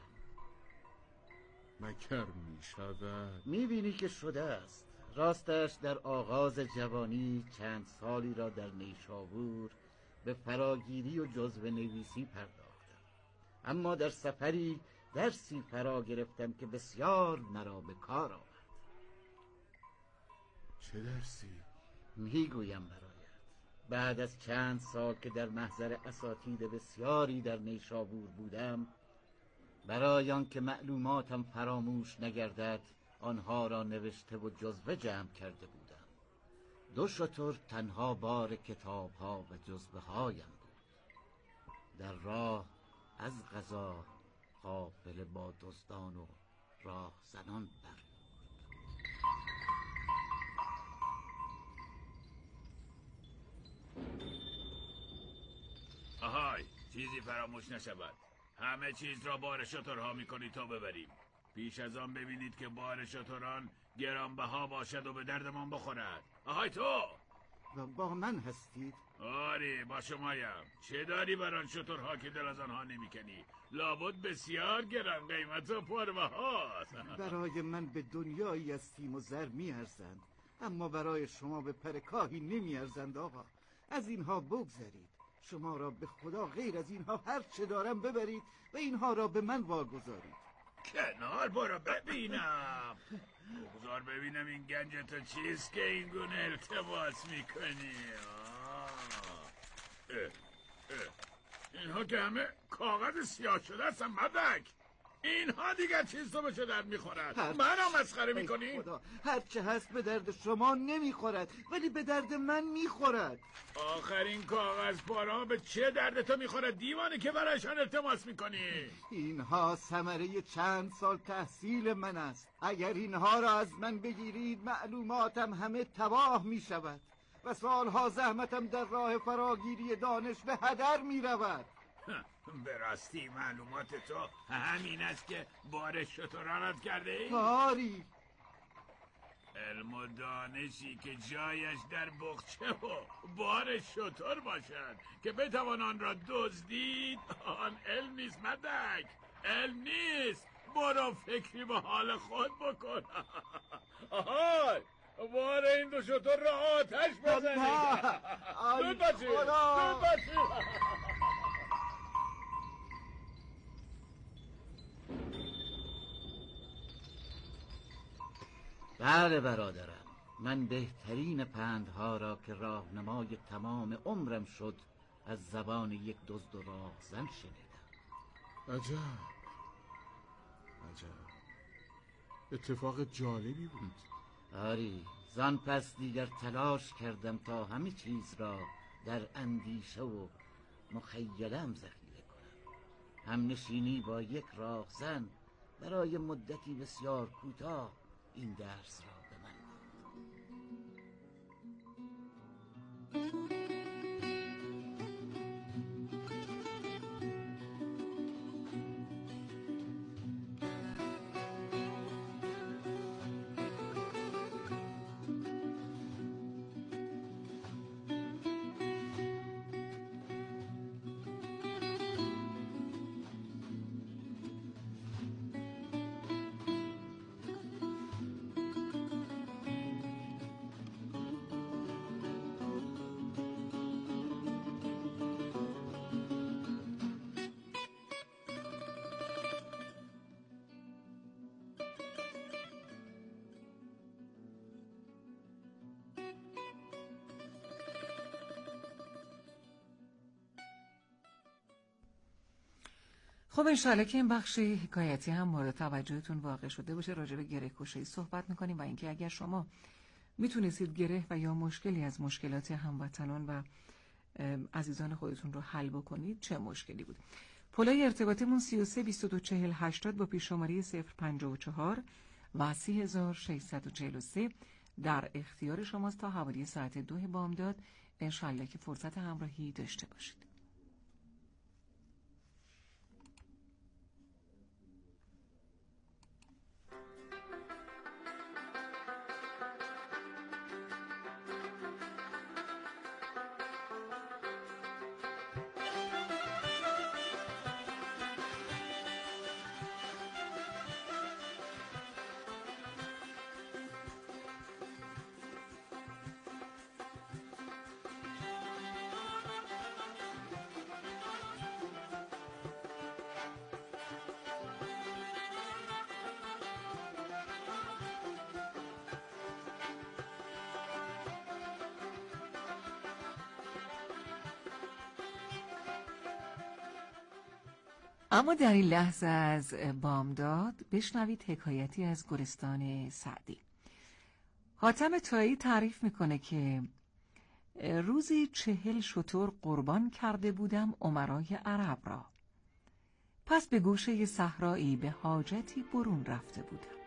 مگر می شود؟ می بینی که شده است. راستش در آغاز جوانی چند سالی را در نیشابور به فراگیری و جزوه نویسی پرداختم، اما در سفری درسی فرا گرفتم که بسیار مرا به کار آمد. چه درسی؟ میگویم برایت. بعد از چند سال که در محضر اساتید بسیاری در نیشابور بودم، برای آنکه معلوماتم فراموش نگردد آنها را نوشته و جزوه جمع کرده بودم. دو شتر تنها بار کتابها و جزوه هایم بود. در راه از قضا قافله با دزدان و راه زنان بر. آهای، چیزی فراموش نشود. همه چیز را بار شترها میکنید تا ببریم. پیش از آن ببینید که بار شتران گرانبها باشد و به دردمان بخورد. آهای تو! و با من هستید؟ آری با شمایم. چه داری بر آن شترها که دل از آنها نمیکنی؟ لابد بسیار گران قیمت و پربهاست. برای من به دنیایی از سیم و زر میارزند، اما برای شما به پر کاهی نمیارزند. آقا از اینها بگذرید. شما را به خدا غیر از اینها هر چه دارم ببرید و اینها را به من واگذارید. کنار برو ببینم. بگذار ببینم این گنج تو چیست که این گونه التباس میکنی. اه اه. اینها که همه کاغذ سیاه شده هستن مدک. اینها دیگر چیز تو به چه درد میخورد؟ منو مسخره میکنی؟ خدا هر چه هست به درد شما نمیخورد، ولی به درد من میخورد. آخرین کاغذ پارا به چه درد تو میخورد دیوانه که برایشان التماس میکنی؟ اینها ثمره چند سال تحصیل من است. اگر اینها را از من بگیرید معلوماتم همه تباه میشود و سالها زحمتم در راه فراگیری دانش به هدر میرود. به راستی معلومات تو همین است که بار شترانت کرده ای؟ آری. علم و دانشی که جایش در بخچه و بار شتر باشد که بتوان آن را دزدید، آن علم نیست مدک، علم نیست. برو فکری به حال خود بکن. آهای بار این دو شتر را آتش بزنید. زود باشید زود باشید. بله برادرم، من بهترین پندها را که راهنمای تمام عمرم شد از زبان یک دزد و راهزن شنیدم. عجب عجب اتفاق جالبی بود. آری، زان پس دیگر تلاش کردم تا همه چیز را در اندیشه و مخیلم ذخیره کنم. هم نشینی با یک راهزن برای مدتی بسیار کوتاه این درس را به من داد. خب انشاءالله که این بخش حکایتی هم مورد توجهتون واقع شده باشه. راجع به گره کشی صحبت میکنیم و اینکه اگر شما میتونستید گره و یا مشکلی از مشکلات هموطنان و عزیزان خودتون رو حل بکنید چه مشکلی بود. پلای ارتباطمون سی و سه بیست و دو چهل هشتاد با پیش شماره صفر پنجاه و چهار و سی هزار و ششصد و چهل و سه در اختیار شماست تا حوالی ساعت دو بامداد انشاءالله که فرصت همراهی داشته باشید. اما در این لحظه از بامداد بشنوید حکایتی از گلستان سعدی. حاتم طایی تعریف میکنه که روزی چهل شتر قربان کرده بودم امرای عرب را. پس به گوشه صحرایی به حاجتی برون رفته بودم.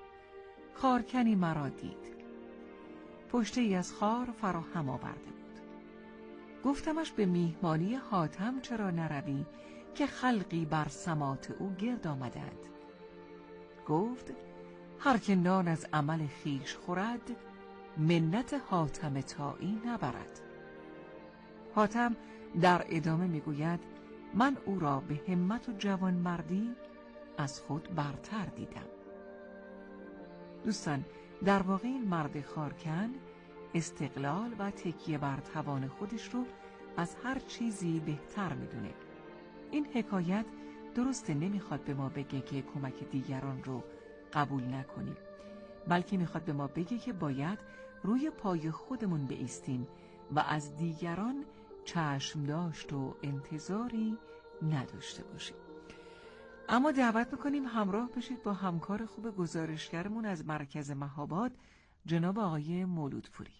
خارکنی مرا دید. پشته ای از خار فراهم آورده بود. گفتمش به میهمانی حاتم چرا نروی که خلقی بر سماط او گرد آمدند. گفت هر که نان از عمل خیش خورد منت حاتم طایی نبرد. حاتم در ادامه میگوید من او را به همت و جوانمردی از خود برتر دیدم. دوستان در واقع این مرد خارکن استقلال و تکیه بر توان خودش رو از هر چیزی بهتر میدونه. این حکایت درسته نمیخواد به ما بگه که کمک دیگران رو قبول نکنیم، بلکه میخواد به ما بگه که باید روی پای خودمون بایستیم و از دیگران چشم داشت و انتظاری نداشته باشیم. اما دعوت میکنیم همراه بشید با همکار خوب گزارشگرمون از مرکز مهاباد جناب آقای مولودپوری.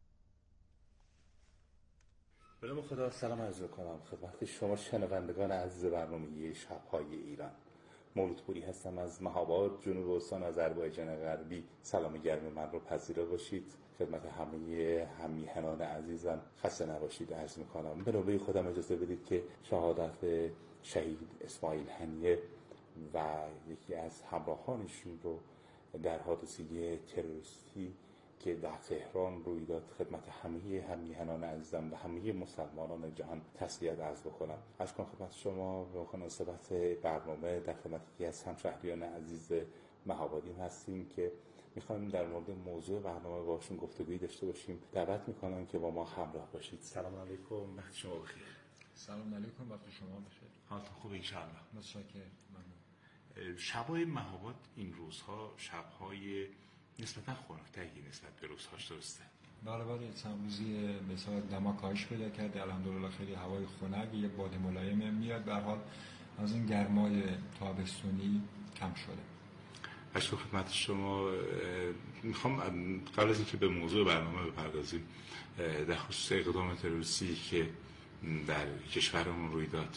به نام خدا سلام عرض کنم خدمت شما شنوندگان عزیز برنامه شب‌های ایران. مولودپوری هستم از مهاباد جنوب استان آذربایجان غربی. سلام گرم من رو پذیرا باشید. خدمت همه هممیهنان عزیزم خسته نباشید عرض میکنم. به نوبه خودم اجازه بدید که شهادت شهید اسماعیل هنیه و یکی از همراهانشون رو در حادثه تروریستی که در تهران روی داد خدمت همه هممیهنان عزیزم و همه مسلمانان جهان تسلیت عرض بکنم. عرض کنم خدمت شما به مناسبت برنامه در خدمت یکی از همشهریان عزیز مهابادی هستیم که میخوایم در مورد موضوع برنامه باشون گفتگویی داشته باشیم. دعوت میکنم که با ما همراه باشید. سلام علیکم، وقت شما بخیر. سلام علیکم، وقت شما بخیر. حالتون خوبه ان شاء الله؟ متشکرم، ممنون. شب‌های مهاباد این روزها شب‌های نسبتا خنک‌تری نسبت به روزهاش درسته؟ بله بله، چند روزی مثلا دما کاهش پیدا کرده الحمدلله، خیلی هوای خنک، یه باد ملایم میاد، به هر حال از این گرمای تابستونی کم شده. اشکر خدمت شما. میخوام قبل از اینکه به موضوع برنامه بپردازیم در خصوص اقدام تروریستی که در کشورمون روی داد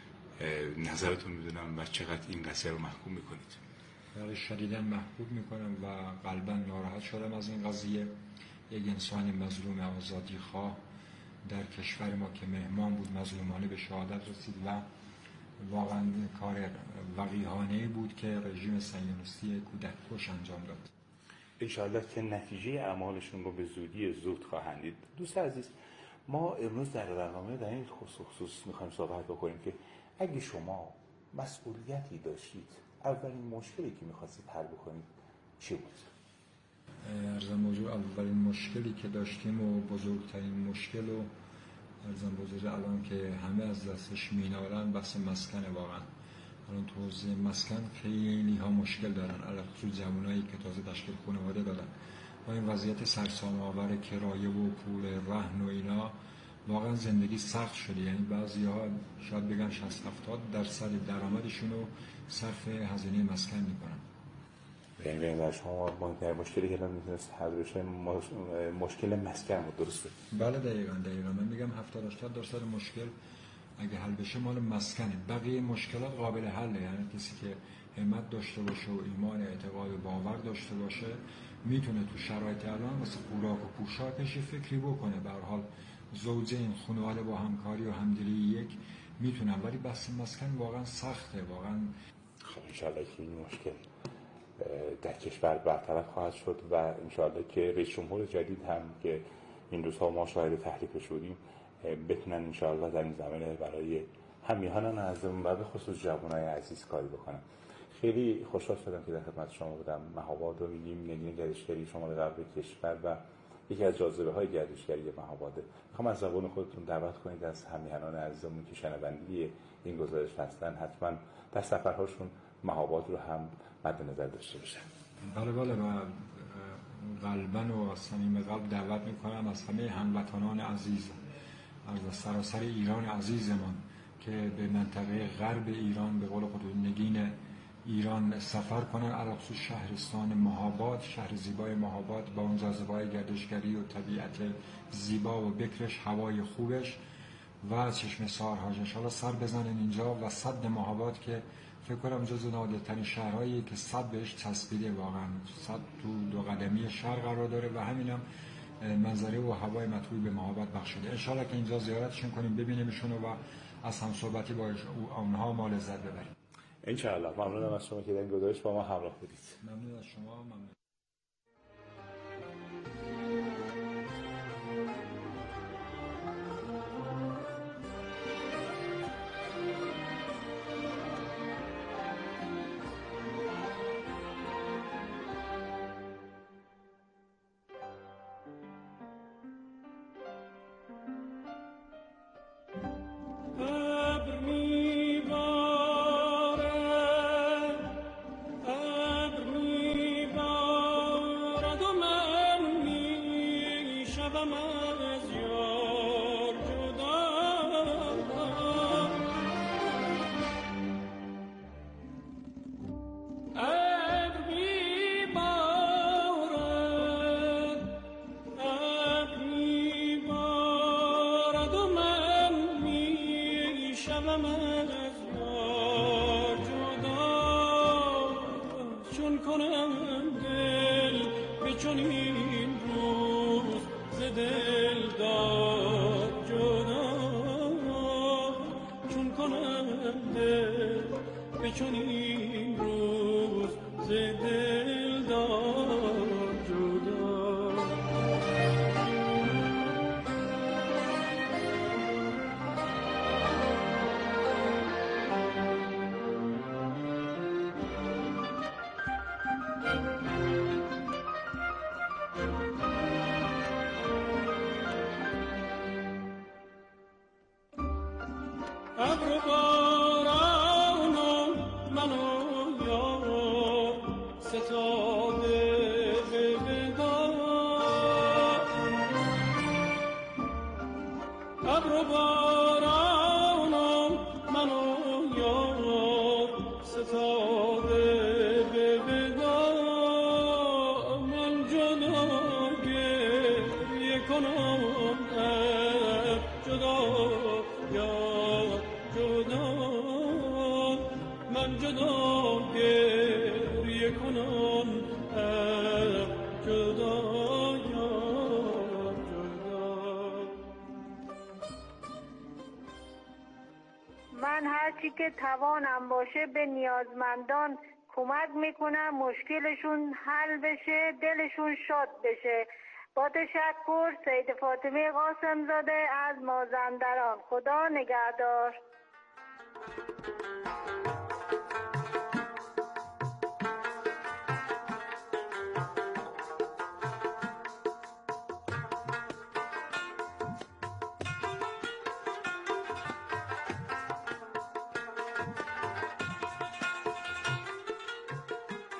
نظرتون میدونم و چقدر این قضیه رو محکوم میکنید؟ بله شدیداً محبوب میکنم و قلباً ناراحت شدم از این قضیه. یک انسان مظلوم آزادی خواه در کشور ما که مهمان بود مظلومانه به شهادت رسید و واقعاً کار وقیحانه‌ای بود که رژیم صهیونیستی کودک کش انجام داد. انشاءالله که نتیجه اعمالشون رو به زودی زود خواهند دید. دوست عزیز، ما امروز در برنامه در این خصوص میخوایم صحبت بکنیم که اگه شما مسئولیتی داشتید اولین مشکلی که می‌خواستید حل بکنید چی بود؟ ارزم موضوع اولین مشکلی که داشتیم و بزرگترین مشکل و ارزم بزرگ الان که همه از دستش مینالن بحث مسکن. واقعا الان تو حوزه مسکن خیلی ها مشکل دارن، علاوه بر جوانایی که تازه تشکیل خانواده دادن و این وضعیت سرسام آور کرایه و پول رهن و اینا واقعا زندگی سخت شده. یعنی بعضی‌ها شاید بگن شصت هفتاد درصد درآمدشون رو صرف هزینه مسکن میکنن. یعنی در شما مهمترین مشکلی که الان میتونست حل بشه مشکل مسکن بود، درسته؟ بله دقیقاً دقیقاً من میگم هفتاد هشتاد درصد مشکل اگه حل بشه مال مسکنه. بقیه مشکلات قابل حله. یعنی کسی که همت داشته باشه و ایمان، اعتقاد و باور داشته باشه میتونه تو شرایط الان واسه خوراک و پوشاکش فکری بکنه. به هر حال زوجین، خانواده با همکاری و همدلی یک میتونن، ولی بحث مسکن واقعا سخته واقعا. خب انشالله که این مشکل در کشور برطرف خواهد شد و انشالله که رئیس جمهور جدید هم که این روزها ما شاهد تحریفش بودیم بتونن انشالله در این زمینه برای همیهنان عزیزمون و به خصوص جوانای عزیز کاری بکنن. خیلی خوشحال شدم که در خدمت شما بودم. مهاباد رو میگیم مدینه گردشگری شمال غرب کشور و یکی از جاذبه های گردشگری مهاباده. میخوام از زبان خودتون دعوت کنید از همیهنان عزیزمون که شنونده این گزارش هستن حتما در سفرهاشون مهاباد رو هم مد نظر داشته باشن. بله بله و قلباً و از صمیم قلب دعوت میکنم از همه هموطنان عزیز از سراسر ایران عزیزمان که به منطقه غرب ایران به قول خودتون نگین ایران سفر کنن، علاخصوص شهرستان مهاباد، شهر زیبای مهاباد با اون جاذبه‌های گردشگری و طبیعت زیبا و بکرش، هوای خوبش و چشمه سارهاش. انشاءالله سر بزنن اینجا و سد مهاباد که فکر کنم جزو نادرترین شهرهایی که سد بهش چسبیده. واقعا سد تو دو قدمی شهر قرار داره و همینم منظره و هوای مطبوعی به مهاباد بخشیده. انشاءالله که اینجا زیارتشون کنیم، ببینیمشون و از هم صحبتی با اونها ما لذت ببریم. انشاءالله. ممنونم از شما که در این گزارش با ما همراه بودید. ممنون از شما. ممنون. من هرچی که توانم باشه به نیازمندان کمک میکنم مشکلشون حل بشه، دلشون شاد بشه. با تشکر، سید فاطمه قاسم زاده از مازندران. خدا نگهدار.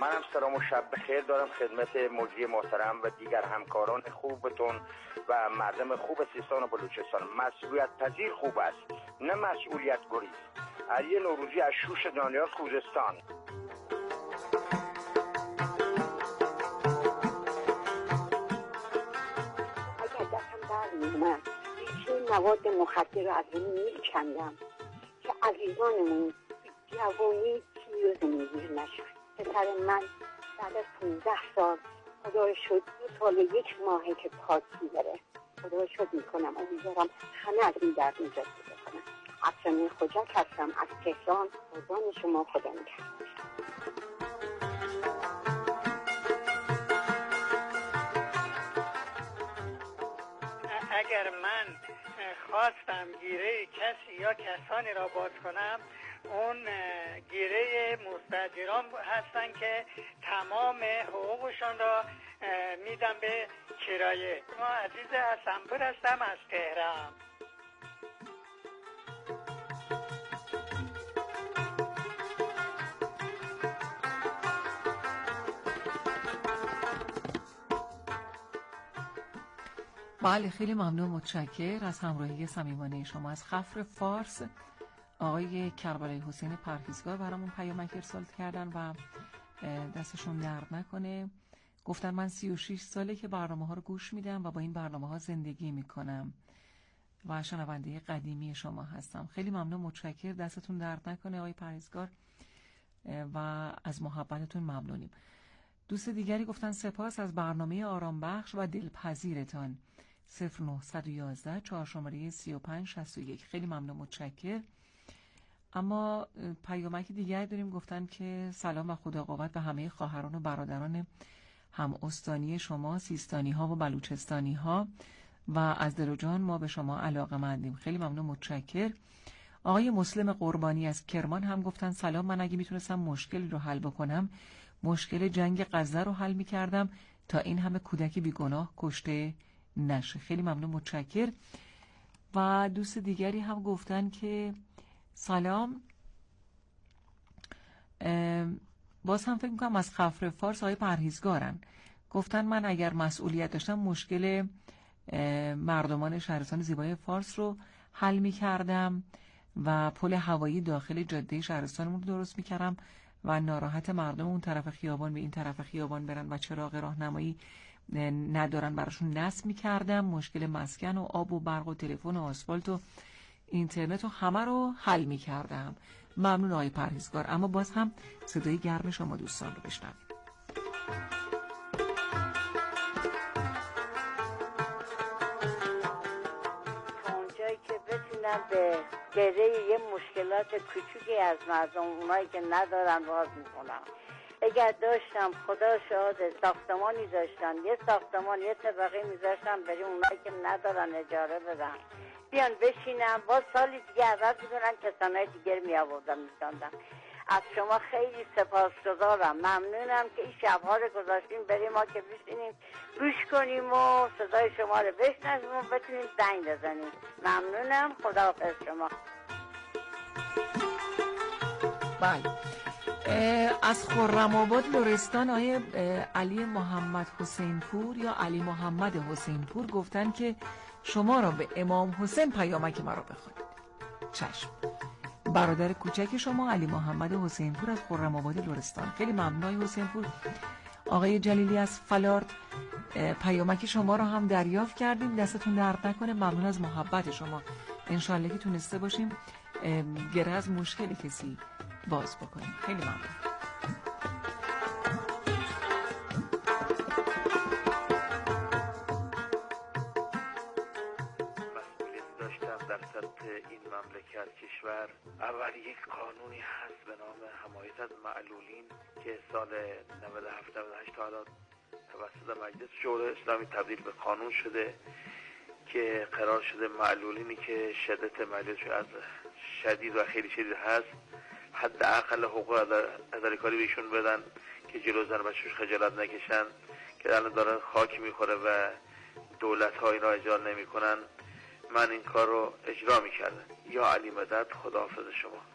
منم سلام و شب بخیر دارم خدمت مجری محترم و دیگر همکاران خوبتون و مردم خوب سیستان و بلوچستان. مسئولیت پذیر خوب است، نه مسئولیت گریز. علی نوروزی از شوش دانیال خوزستان. اگر دستم برمی‌اومد هیچ مواد مخدر رو از این می‌کندم که عزیزانمون جوانی چیز زندگی نشن. پسر من بعد از پونزده سال خدا رو شد دو سال یک ماهه که پاکی داره. خدا رو شد میکنم امیدوارم همه از این درد نجات پیدا کنن. افسانه خوجک هستم از تهران. قربان شما، خدا نگهدار. اگر من خواستم گیره کسی یا کسانی را باز کنم، اون گیره مستاجران هستن که تمام حقوقشون را میدم به کرایه. ما عزیز حسنپور هستم از تهران. بله، خیلی ممنون، متشکر از همراهی صمیمانه شما. از خفر فارس آقای کربلایی حسین پرهیزگار برامون پیامک ارسال کردن و دستشون درد نکنه. گفتن من سی و شش ساله که برنامه ها رو گوش میدم و با این برنامه ها زندگی میکنم و شنونده قدیمی شما هستم. خیلی ممنون، متشکر، دستتون درد نکنه آقای پرهیزگار و از محبتتون ممنونیم. دوست دیگری گفتن سپاس از برنامه آرام بخش و دلپذیرتان. صفر نه یک یک چهار شماره سی و پنج شصت و یک. خیلی ممنون، متشکر. اما پیامک دیگر داریم. گفتن که سلام و خدا قوت به همه خواهران و برادران هم استانی شما، سیستانی ها و بلوچستانی ها، و از دل و جان ما به شما علاقه‌مندیم. خیلی ممنون، متشکر. آقای مسلم قربانی از کرمان هم گفتن سلام، من اگه میتونستم مشکل رو حل بکنم مشکل جنگ غزه رو حل میکردم تا این همه کودک بیگناه کشته نشه. خیلی ممنون، متشکر. و دوست دیگری هم گفتن که سلام، باز هم فکر میکنم از خفر فارس آقای پرهیزگارن. گفتن من اگر مسئولیت داشتم مشکل مردمان شهرستان زیبای فارس رو حل میکردم و پل هوایی داخل جاده شهرستانمون رو درست میکردم و ناراحت مردم اون طرف خیابان به این طرف خیابان برن و چراغ راهنمایی ندارن براشون نصب میکردم. مشکل مسکن و آب و برق و تلفن و آسفالت و اینترنت و همه رو حل میکردم. ممنون آقای پرهیزگار. اما باز هم صدای گرم شما دوستان رو بشنویم. اونجایی که بتونم به گره یه مشکلات کوچیکی از مردم، اونایی که ندارن، باز میکنم. اگر داشتم خدا شاهد ساختمانی داشتم، یه ساختمان یه طبقه میذاشتم برای اونایی که ندارن اجاره بدن، بیان بشینم، باز سالی دیگه عوض میکنن کسانهای دیگر می آوردم میساندم. از شما خیلی سپاسگزارم، ممنونم که این شبها رو گذاشتیم برای ما که بشینیم گوش کنیم و صدای شما رو بشنویم و بتونیم زنگ بزنیم. ممنونم، خداحافظ شما. بله، از خرم آباد لرستان آیه علی محمد حسین پور یا علی محمد حسین پور گفتن که شما را به امام حسین پیامک مرا بخونید. چشم. برادر کوچک شما علی محمد حسین پور از خرم آباد لرستان. خیلی ممنون حسین پور. آقای جلیلی از فلارد پیامک شما را هم دریافت کردیم، دستتون درد نکنه. ممنون از محبت شما. انشالله که تونسته باشیم گره از مشکل کسی باز بکنیم. خیلی ممنون. این مملکت کشور اول یک قانونی هست به نام حمایت از معلولین که سال نود و هفت نود و هشت تا حالا توسط مجلس شورای اسلامی تبدیل به قانون شده که قرار شده معلولینی که شدت معلولیتشون از شدید و خیلی شدید هست حد اقل حقوق اداره کاری بهشون بدن که جلو زن بچه‌ش خجالت نکشن که الان دارن خاک میخوره و دولت ها اینا اجرا نمیکنن. من این کار رو اجرا میکردم. یا علی مدد، خداحافظ شما.